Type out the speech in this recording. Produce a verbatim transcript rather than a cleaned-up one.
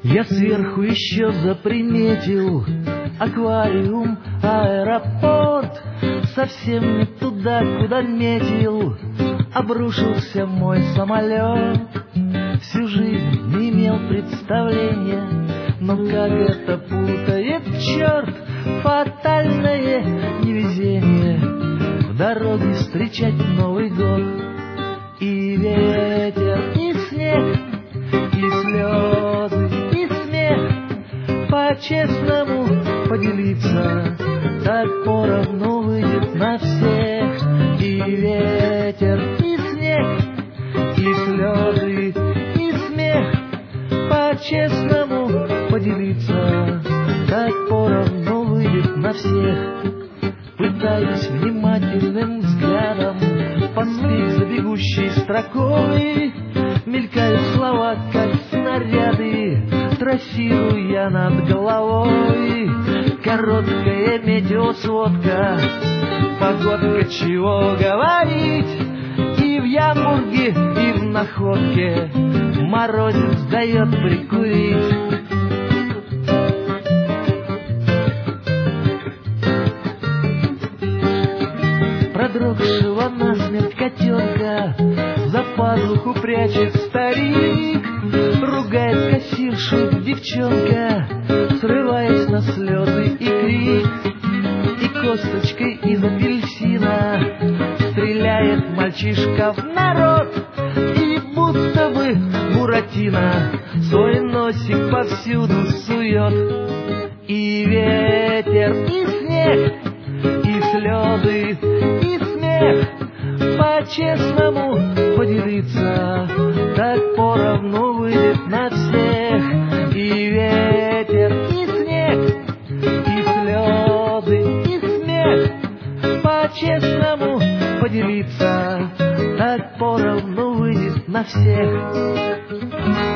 Я сверху еще заприметил аквариум, аэропорт. Совсем не туда, куда метил, обрушился мой самолет. Всю жизнь не имел представления, но как это путает черт. Фатальное невезение в дороге встречать Новый год. И ветер, и снег, и слезы, и смех. По-честному поделиться так поровну выйдет на всех. И ветер, и снег, и слезы, и смех. По-честному поделиться так поровну выйдет на всех. Пытаюсь внимательным взглядом поспеть за бегущей строкой. Мелькают слова, как снаряды, трассирую я над головой. Короткая метеосводка, погодка, чего говорить. И в Ямбурге, и в Находке морозец дает прикурить. Продрогшего насмерть котенка за пазуху прячет старик. Ругает кассиршу девчонка, срываясь на слезы и крик. И косточкой из апельсина стреляет мальчишка в народ. И будто бы Буратино свой носик повсюду сует. И ветер, и снег, и слезы, и смех. По-честному поделиться так поровну выйдет на всех. И ветер, и снег, и слезы, и смех. По-честному поделиться так поровну выйдет на всех.